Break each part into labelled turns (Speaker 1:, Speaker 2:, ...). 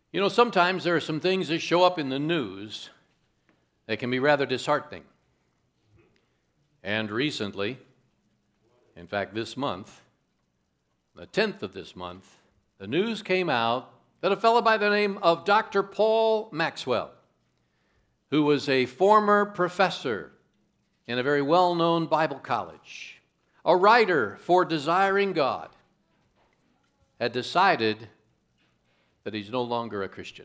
Speaker 1: You know, sometimes there are some things that show up in the news that can be rather disheartening. And recently, in fact this month, the 10th of this month, the news came out that a fellow by the name of Dr. Paul Maxwell, who was a former professor in a very well-known Bible college, a writer for Desiring God, had decided that he's no longer a Christian.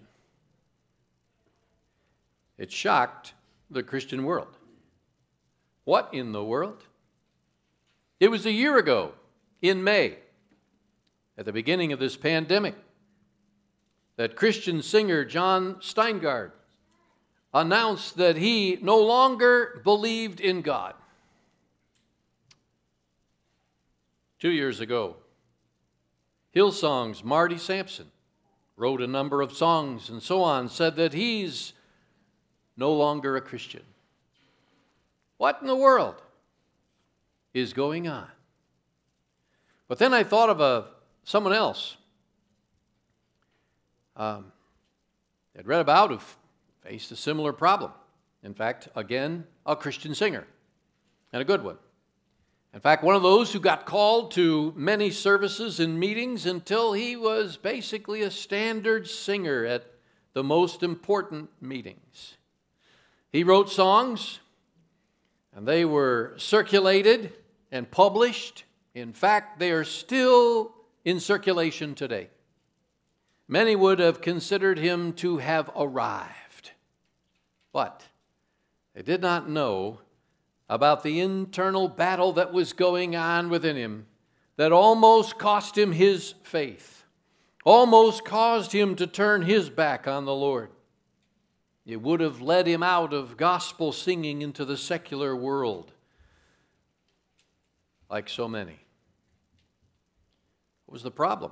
Speaker 1: It shocked the Christian world. What in the world? It was a year ago, in May, at the beginning of this pandemic, that Christian singer John Steingard announced that he no longer believed in God. 2 years ago, Hillsong's Marty Sampson wrote a number of songs and so on, said that he's no longer a Christian. What in the world is going on? But then I thought of someone else. I'd read about who faced a similar problem. In fact, again, a Christian singer, and a good one. In fact, one of those who got called to many services and meetings until he was basically a standard singer at the most important meetings. He wrote songs, and they were circulated and published. In fact, they are still in circulation today. Many would have considered him to have arrived, but they did not know about the internal battle that was going on within him that almost cost him his faith, almost caused him to turn his back on the Lord. It would have led him out of gospel singing into the secular world, like so many. What was the problem?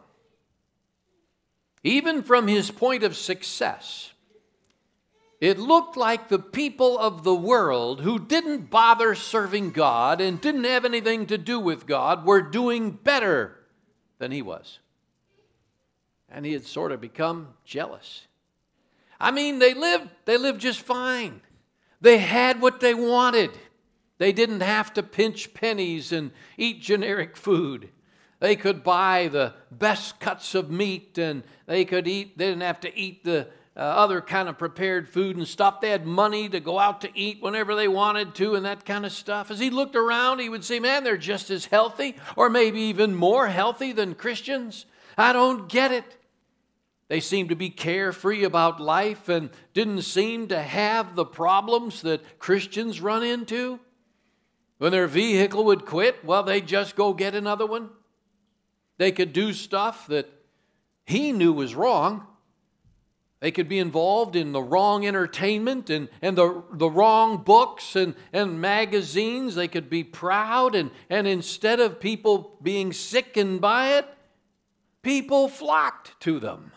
Speaker 1: Even from his point of success, it looked like the people of the world who didn't bother serving God and didn't have anything to do with God were doing better than he was. And he had sort of become jealous. I mean, they lived just fine. They had what they wanted. They didn't have to pinch pennies and eat generic food. They could buy the best cuts of meat, and they didn't have to eat the other kind of prepared food and stuff. They had money to go out to eat whenever they wanted to and that kind of stuff. As he looked around, he would say, man, they're just as healthy or maybe even more healthy than Christians. I don't get it. They seemed to be carefree about life and didn't seem to have the problems that Christians run into. When their vehicle would quit, well, they'd just go get another one. They could do stuff that he knew was wrong. They could be involved in the wrong entertainment and the wrong books and magazines. They could be proud, and instead of people being sickened by it, people flocked to them.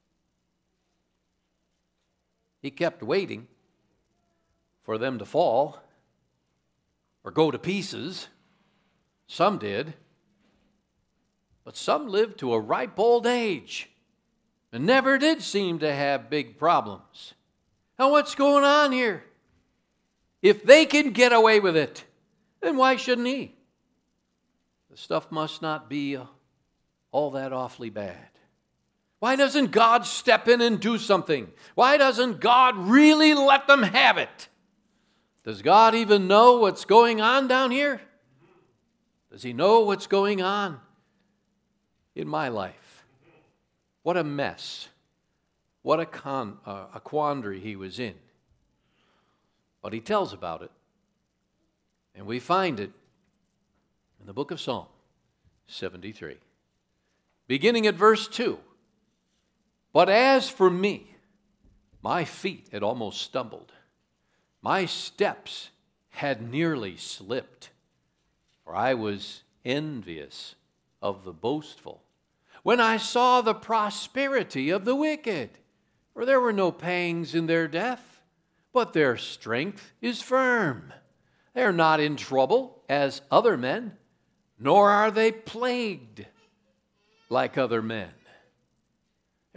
Speaker 1: He kept waiting for them to fall or go to pieces. Some did, but some lived to a ripe old age and never did seem to have big problems. Now, what's going on here? If they can get away with it, then why shouldn't he? The stuff must not be all that awfully bad. Why doesn't God step in and do something? Why doesn't God really let them have it? Does God even know what's going on down here? Does he know what's going on in my life? What a mess. What a quandary he was in. But he tells about it. And we find it in the book of Psalm 73. Beginning at verse 2. But as for me, my feet had almost stumbled. My steps had nearly slipped. For I was envious of the boastful when I saw the prosperity of the wicked. For there were no pangs in their death, but their strength is firm. They are not in trouble as other men, nor are they plagued like other men.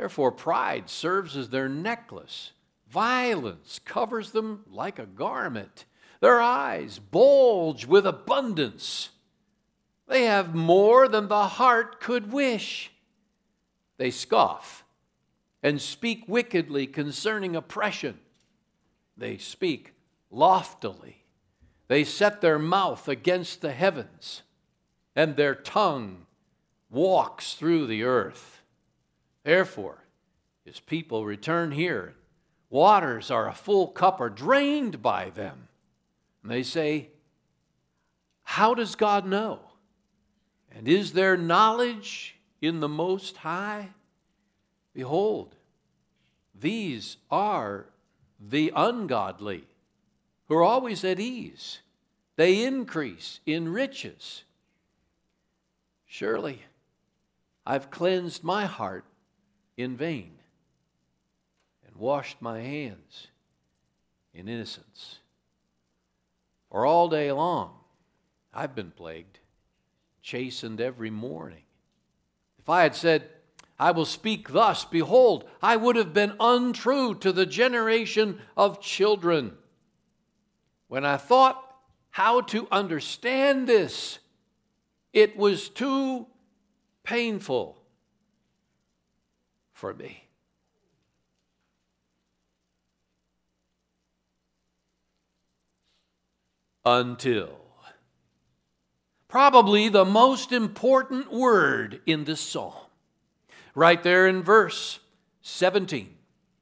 Speaker 1: Therefore, pride serves as their necklace. Violence covers them like a garment. Their eyes bulge with abundance. They have more than the heart could wish. They scoff and speak wickedly concerning oppression. They speak loftily. They set their mouth against the heavens, and their tongue walks through the earth. Therefore, his people return here. Waters are a full cup are drained by them. And they say, how does God know? And is there knowledge in the Most High? Behold, these are the ungodly who are always at ease. They increase in riches. Surely, I've cleansed my heart in vain and washed my hands in innocence. For all day long, I've been plagued, chastened every morning. If I had said, I will speak thus, behold, I would have been untrue to the generation of children. When I thought how to understand this, it was too painful for me. Until. Probably the most important word in this psalm. Right there in verse 17.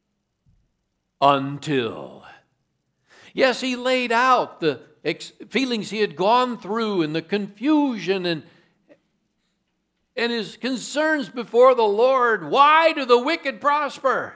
Speaker 1: Until. Yes, he laid out the feelings he had gone through and the confusion and his concerns before the Lord. Why do the wicked prosper?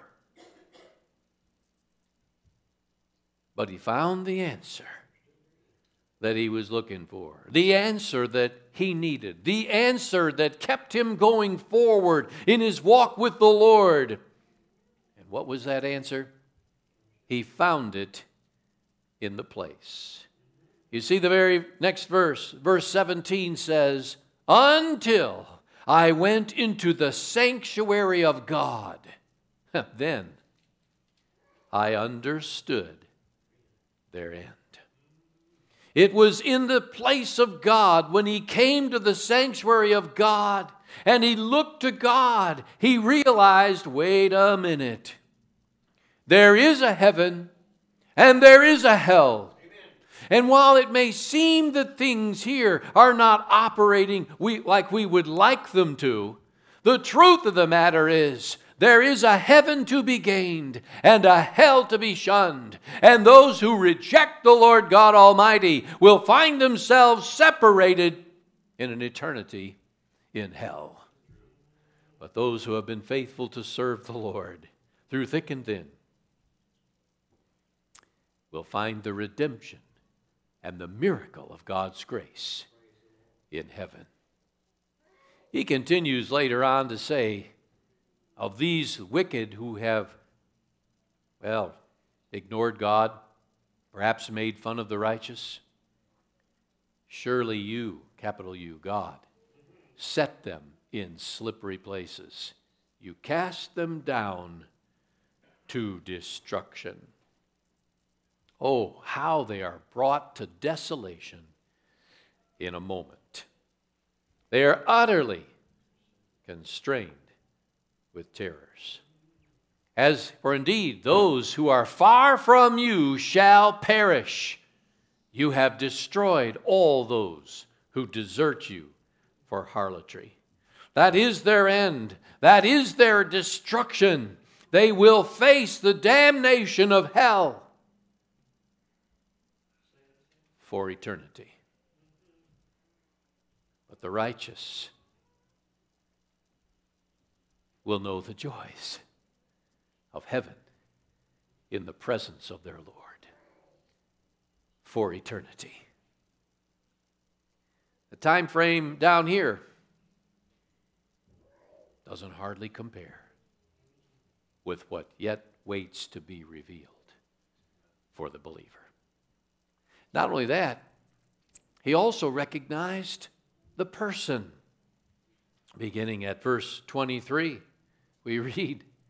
Speaker 1: But he found the answer that he was looking for, the answer that he needed, the answer that kept him going forward in his walk with the Lord. And what was that answer? He found it in the place. You see the very next verse, verse 17 says, until I went into the sanctuary of God, then I understood their end. It was in the place of God when he came to the sanctuary of God and he looked to God, he realized, wait a minute. There is a heaven and there is a hell. And while it may seem that things here are not operating like we would like them to, the truth of the matter is there is a heaven to be gained and a hell to be shunned. And those who reject the Lord God Almighty will find themselves separated in an eternity in hell. But those who have been faithful to serve the Lord through thick and thin will find the redemption and the miracle of God's grace in heaven. He continues later on to say, of these wicked who have, ignored God, perhaps made fun of the righteous, surely you, capital U, God, set them in slippery places. You cast them down to destruction. Oh, how they are brought to desolation in a moment. They are utterly constrained with terrors. As for indeed those who are far from you shall perish. You have destroyed all those who desert you for harlotry. That is their end. That is their destruction. They will face the damnation of hell for eternity. But the righteous will know the joys of heaven in the presence of their Lord for eternity. The time frame down here doesn't hardly compare with what yet waits to be revealed for the believer. Not only that, he also recognized the person. Beginning at verse 23, we read,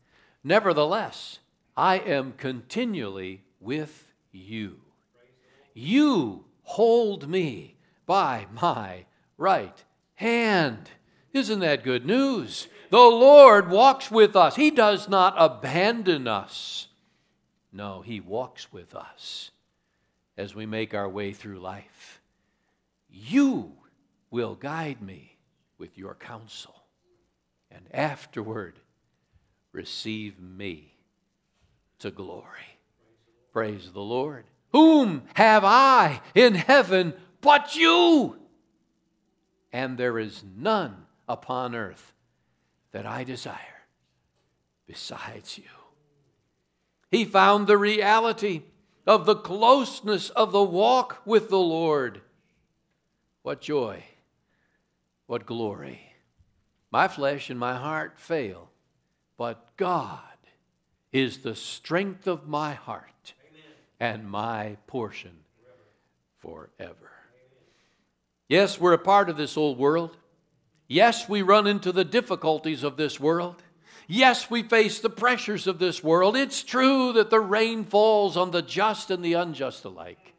Speaker 1: Nevertheless, I am continually with you. You hold me by my right hand. Isn't that good news? The Lord walks with us. He does not abandon us. No, He walks with us as we make our way through life. You will guide me with your counsel, and afterward receive me to glory. Praise the Lord. Whom have I in heaven but you? And there is none upon earth that I desire besides you. He found the reality of the closeness of the walk with the Lord. What joy, what glory. My flesh and my heart fail, but God is the strength of my heart and my portion forever. Yes, we're a part of this old world. Yes, we run into the difficulties of this world. Yes, we face the pressures of this world. It's true that the rain falls on the just and the unjust alike.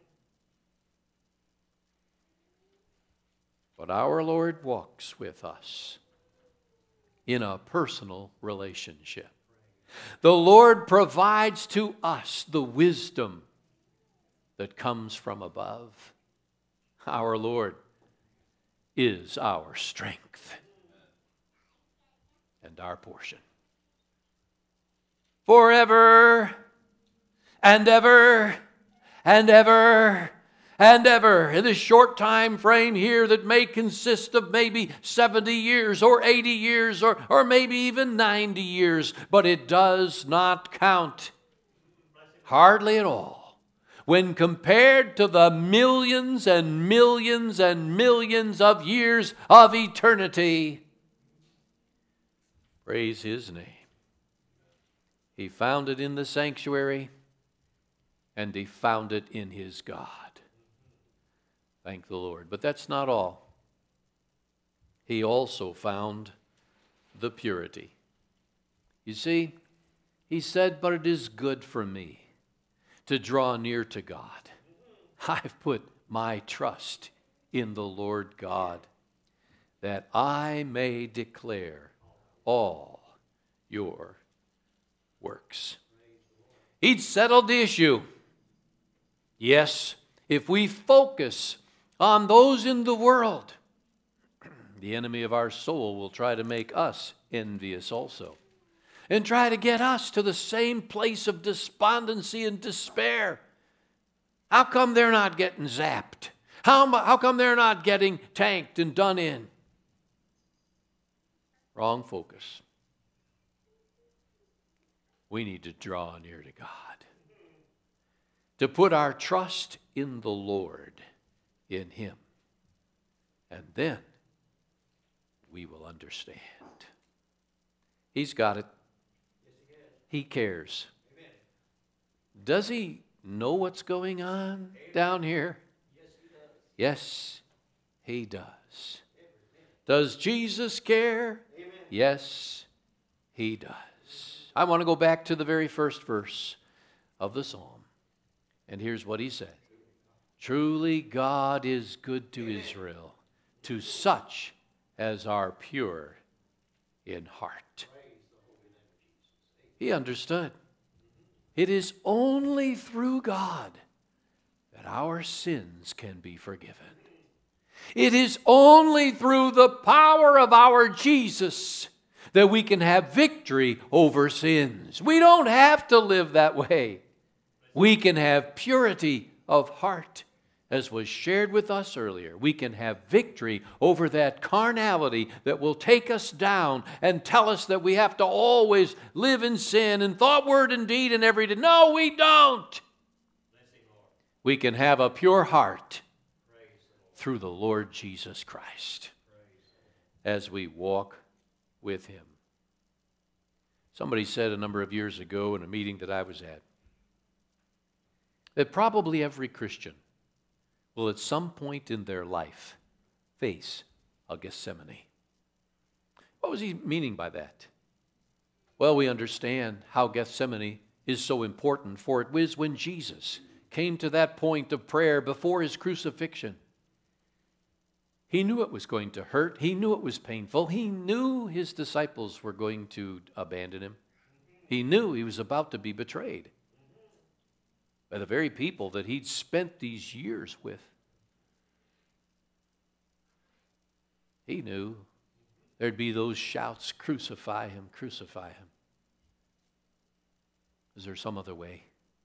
Speaker 1: But our Lord walks with us in a personal relationship. The Lord provides to us the wisdom that comes from above. Our Lord is our strength and our portion. Forever and ever and ever and ever. In this short time frame here that may consist of maybe 70 years or 80 years or maybe even 90 years, but it does not count. Hardly at all. When compared to the millions and millions and millions of years of eternity. Praise His name. He found it in the sanctuary, and He found it in His God. Thank the Lord. But that's not all. He also found the purity. You see, He said, "But it is good for me to draw near to God. I've put my trust in the Lord God, that I may declare all your works." He'd settled the issue. Yes, if we focus on those in the world, the enemy of our soul will try to make us envious also, and try to get us to the same place of despondency and despair. How come they're not getting zapped? How come they're not getting tanked and done in? Wrong focus. We need to draw near to God, to put our trust in the Lord, in Him, and then we will understand. He's got it. He cares. Does He know what's going on down here? Yes, He does. Does Jesus care? Yes, He does. I want to go back to the very first verse of the psalm. And here's what he said. Truly God is good to Israel, to such as are pure in heart. He understood. It is only through God that our sins can be forgiven. It is only through the power of our Jesus that we can have victory over sins. We don't have to live that way. We can have purity of heart, as was shared with us earlier. We can have victory over that carnality that will take us down and tell us that we have to always live in sin in thought, word, and deed and every day. No, we don't. We can have a pure heart through the Lord Jesus Christ as we walk with Him. Somebody said a number of years ago in a meeting that I was at that probably every Christian will at some point in their life face a Gethsemane. What was he meaning by that? Well, we understand how Gethsemane is so important, for it was when Jesus came to that point of prayer before his crucifixion. He knew it was going to hurt. He knew it was painful. He knew his disciples were going to abandon him. He knew he was about to be betrayed by the very people that he'd spent these years with. He knew there'd be those shouts, "Crucify him, crucify him." Is there some other way?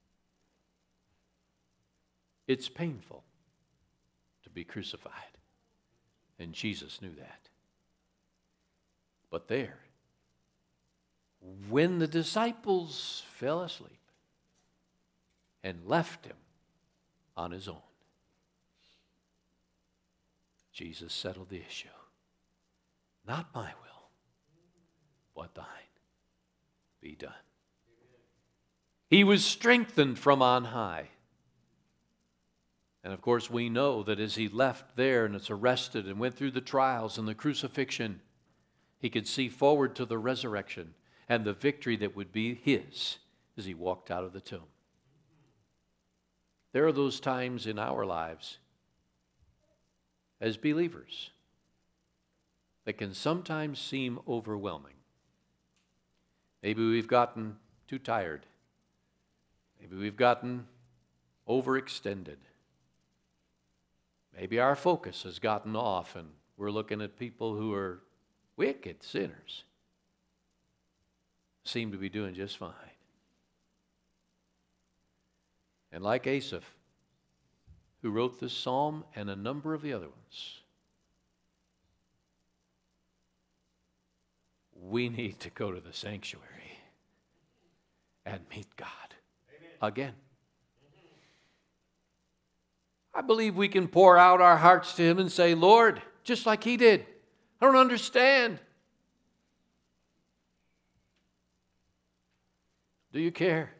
Speaker 1: It's painful to be crucified, and Jesus knew that. But there, when the disciples fell asleep and left him on his own, Jesus settled the issue. Not my will, but thine be done. He was strengthened from on high. And of course, we know that as he left there and was arrested and went through the trials and the crucifixion, he could see forward to the resurrection and the victory that would be his as he walked out of the tomb. There are those times in our lives as believers that can sometimes seem overwhelming. Maybe we've gotten too tired. Maybe we've gotten overextended. Maybe our focus has gotten off and we're looking at people who are wicked sinners, seem to be doing just fine. And like Asaph, who wrote this psalm and a number of the other ones, we need to go to the sanctuary and meet God again. I believe we can pour out our hearts to him and say, "Lord," just like he did, "I don't understand. Do you care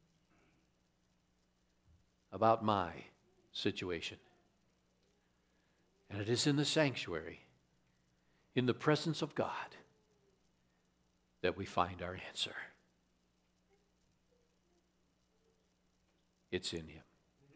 Speaker 1: about my situation?" And it is in the sanctuary, in the presence of God, that we find our answer. It's in him.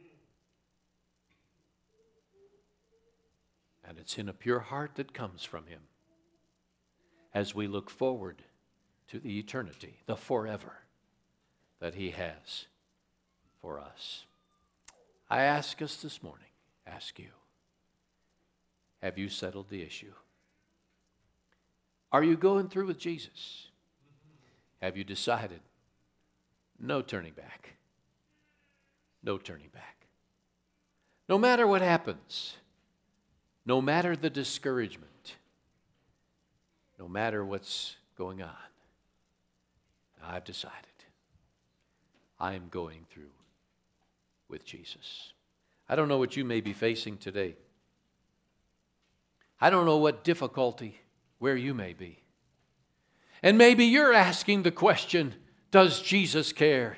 Speaker 1: And it's in a pure heart that comes from him as we look forward to the eternity, the forever that he has for us. I ask us this morning, ask you, have you settled the issue? Are you going through with Jesus? Have you decided no turning back? No turning back. No matter what happens, no matter the discouragement, no matter what's going on, I've decided I am going through with Jesus. I don't know what you may be facing today. I don't know what difficulty, where you may be. And maybe you're asking the question, does Jesus care?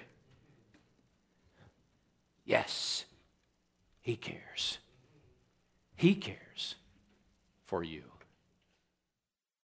Speaker 1: Yes, he cares. He cares for you.